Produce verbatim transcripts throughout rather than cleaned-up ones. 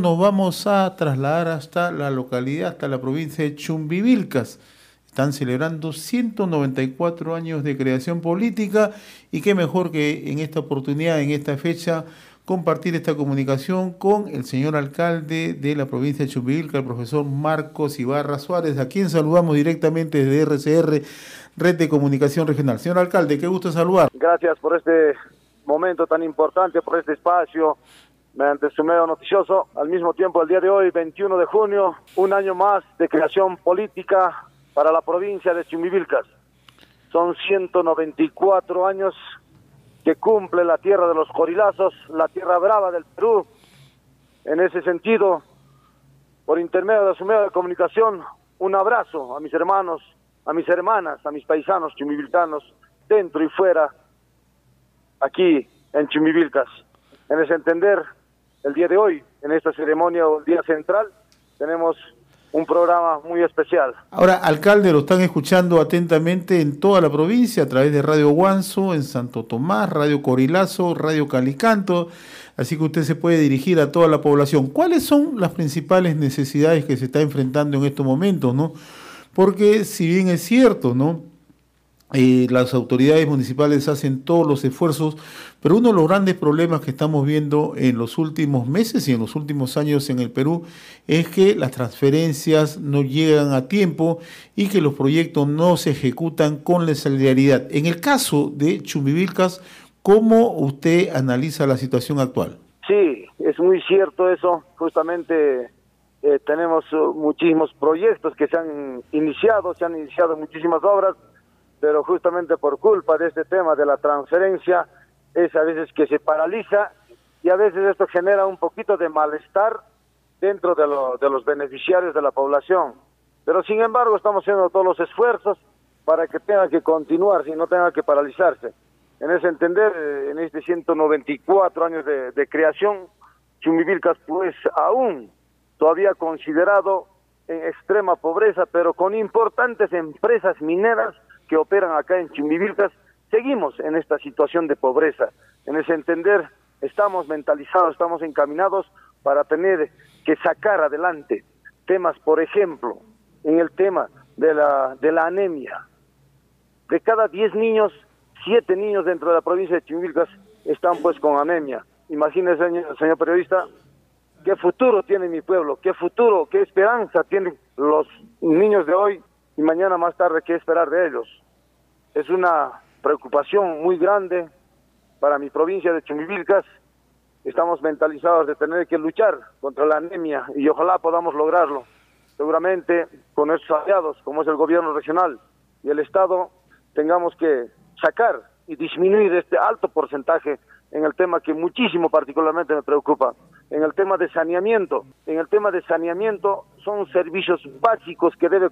nos vamos a trasladar hasta la localidad, hasta la provincia de Chumbivilcas. Están celebrando ciento noventa y cuatro años de creación política y qué mejor que en esta oportunidad, en esta fecha, compartir esta comunicación con el señor alcalde de la provincia de Chumbivilcas, el profesor Marcos Ibarra Suárez, a quien saludamos directamente desde R C R, Red de Comunicación Regional. Señor alcalde, qué gusto saludar. Gracias por este momento tan importante, por este espacio, mediante su medio noticioso. Al mismo tiempo, el día de hoy, veintiuno de junio, un año más de creación política para la provincia de Chumbivilcas. Son ciento noventa y cuatro años que cumple la tierra de los Corilazos, la tierra brava del Perú. En ese sentido, por intermedio de su medio de comunicación, un abrazo a mis hermanos, a mis hermanas, a mis paisanos chumbivilcanos, dentro y fuera, aquí en Chumbivilcas. En ese entender, el día de hoy, en esta ceremonia o el día central, tenemos un programa muy especial. Ahora, alcalde, lo están escuchando atentamente en toda la provincia a través de Radio Guanzo, en Santo Tomás, Radio Corilazo, Radio Calicanto, así que usted se puede dirigir a toda la población. ¿Cuáles son las principales necesidades que se está enfrentando en estos momentos, no? Porque si bien es cierto, ¿no? Eh, las autoridades municipales hacen todos los esfuerzos, pero uno de los grandes problemas que estamos viendo en los últimos meses y en los últimos años en el Perú es que las transferencias no llegan a tiempo y que los proyectos no se ejecutan con la celeridad. En el caso de Chumbivilcas, ¿cómo usted analiza la situación actual? Sí, es muy cierto eso. Justamente eh, tenemos uh, muchísimos proyectos que se han iniciado, se han iniciado muchísimas obras, pero justamente por culpa de este tema de la transferencia es a veces que se paraliza y a veces esto genera un poquito de malestar dentro de, lo, de los beneficiarios de la población. Pero sin embargo estamos haciendo todos los esfuerzos para que tenga que continuar y no tenga que paralizarse. En ese entender, en este ciento noventa y cuatro años de, de creación, Chumbivilcas pues aún todavía considerado en extrema pobreza, pero con importantes empresas mineras que operan acá en Chumbivilcas, seguimos en esta situación de pobreza. En ese entender, estamos mentalizados, estamos encaminados para tener que sacar adelante temas, por ejemplo, en el tema de la, de la anemia. De cada diez niños, siete niños dentro de la provincia de Chumbivilcas están pues con anemia. Imagínese, señor, señor periodista, qué futuro tiene mi pueblo, qué futuro, qué esperanza tienen los niños de hoy y mañana más tarde, ¿qué esperar de ellos? Es una preocupación muy grande para mi provincia de Chumbivilcas. Estamos mentalizados de tener que luchar contra la anemia y ojalá podamos lograrlo. Seguramente con nuestros aliados, como es el gobierno regional y el Estado, tengamos que sacar y disminuir este alto porcentaje en el tema que muchísimo particularmente me preocupa, en el tema de saneamiento. En el tema de saneamiento son servicios básicos que debe,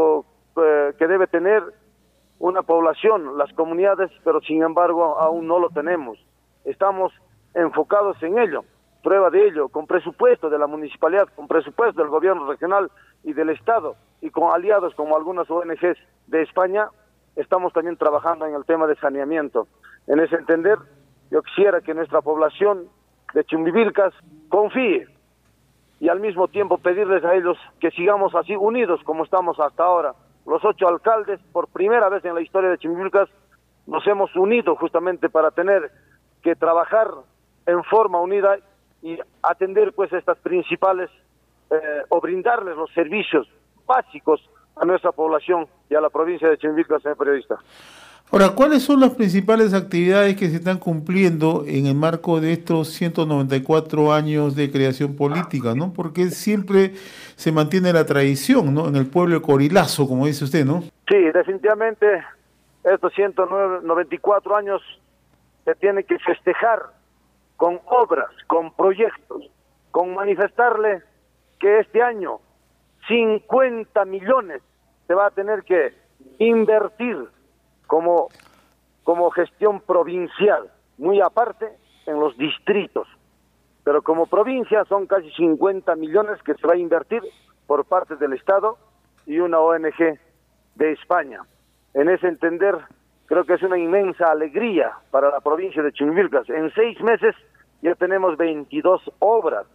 que debe tener una población, las comunidades, pero sin embargo aún no lo tenemos. Estamos enfocados en ello. Prueba de ello, con presupuesto de la municipalidad, con presupuesto del gobierno regional y del Estado, y con aliados como algunas O N Ges de España, estamos también trabajando en el tema de saneamiento. En ese entender, yo quisiera que nuestra población de Chumbivilcas confíe y al mismo tiempo pedirles a ellos que sigamos así unidos como estamos hasta ahora. Los ocho alcaldes, por primera vez en la historia de Chumbivilcas, nos hemos unido justamente para tener que trabajar en forma unida y atender pues estas principales eh, o brindarles los servicios básicos a nuestra población y a la provincia de Chumbivilcas, señor periodista. Ahora, ¿cuáles son las principales actividades que se están cumpliendo en el marco de estos ciento noventa y cuatro años de creación política, ¿no? Porque siempre se mantiene la tradición, ¿no? En el pueblo de Corilazo, como dice usted, ¿no? Sí, definitivamente estos ciento noventa y cuatro años se tienen que festejar con obras, con proyectos, con manifestarle que este año cincuenta millones se va a tener que invertir como, como gestión provincial, muy aparte en los distritos, pero como provincia son casi cincuenta millones que se va a invertir por parte del Estado y una O N Ge de España. En ese entender, creo que es una inmensa alegría para la provincia de Chumbivilcas. En seis meses ya tenemos veintidós obras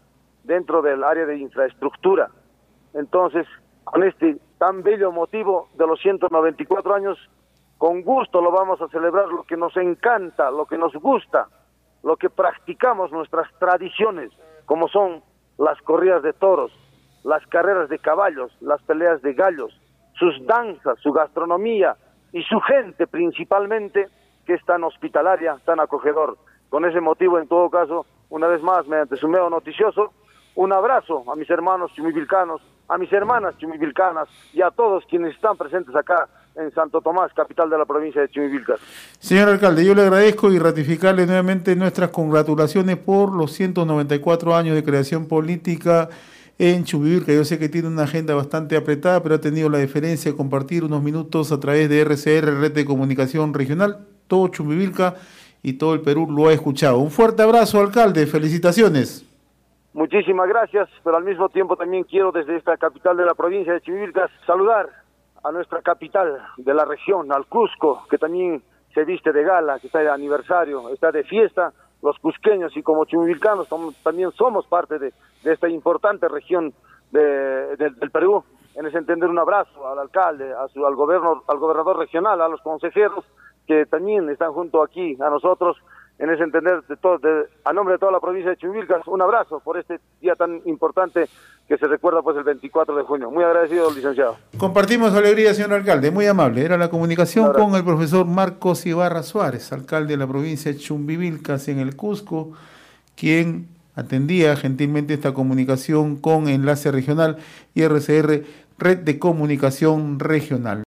dentro del área de infraestructura. Entonces, con este tan bello motivo de los ciento noventa y cuatro años, con gusto lo vamos a celebrar, lo que nos encanta, lo que nos gusta, lo que practicamos, nuestras tradiciones, como son las corridas de toros, las carreras de caballos, las peleas de gallos, sus danzas, su gastronomía y su gente principalmente, que es tan hospitalaria, tan acogedor. Con ese motivo, en todo caso, una vez más, mediante su medio noticioso, un abrazo a mis hermanos chumivilcanos, a mis hermanas chumivilcanas y a todos quienes están presentes acá en Santo Tomás, capital de la provincia de Chumivilcas. Señor alcalde, yo le agradezco y ratificarle nuevamente nuestras congratulaciones por los ciento noventa y cuatro años de creación política en Chumivilca. Yo sé que tiene una agenda bastante apretada, pero ha tenido la deferencia de compartir unos minutos a través de R C R, Red de Comunicación Regional. Todo Chumivilca y todo el Perú lo ha escuchado. Un fuerte abrazo, alcalde. Felicitaciones. Muchísimas gracias, pero al mismo tiempo también quiero desde esta capital de la provincia de Chumivilcas saludar a nuestra capital de la región, al Cusco, que también se viste de gala, que está de aniversario, está de fiesta. Los cusqueños y como chumivilcanos somos, también somos parte de, de esta importante región de, de, del Perú. En ese entender, un abrazo al alcalde, a su, al, gobierno, al gobernador regional, a los consejeros que también están junto aquí a nosotros. En ese entender, de todo, de, a nombre de toda la provincia de Chumivilcas, un abrazo por este día tan importante que se recuerda pues el veinticuatro de junio. Muy agradecido, licenciado. Compartimos su alegría, señor alcalde, muy amable. Era la comunicación con el profesor Marcos Ibarra Suárez, alcalde de la provincia de Chumivilcas en el Cusco, quien atendía gentilmente esta comunicación con Enlace Regional y R C R, Red de Comunicación Regional.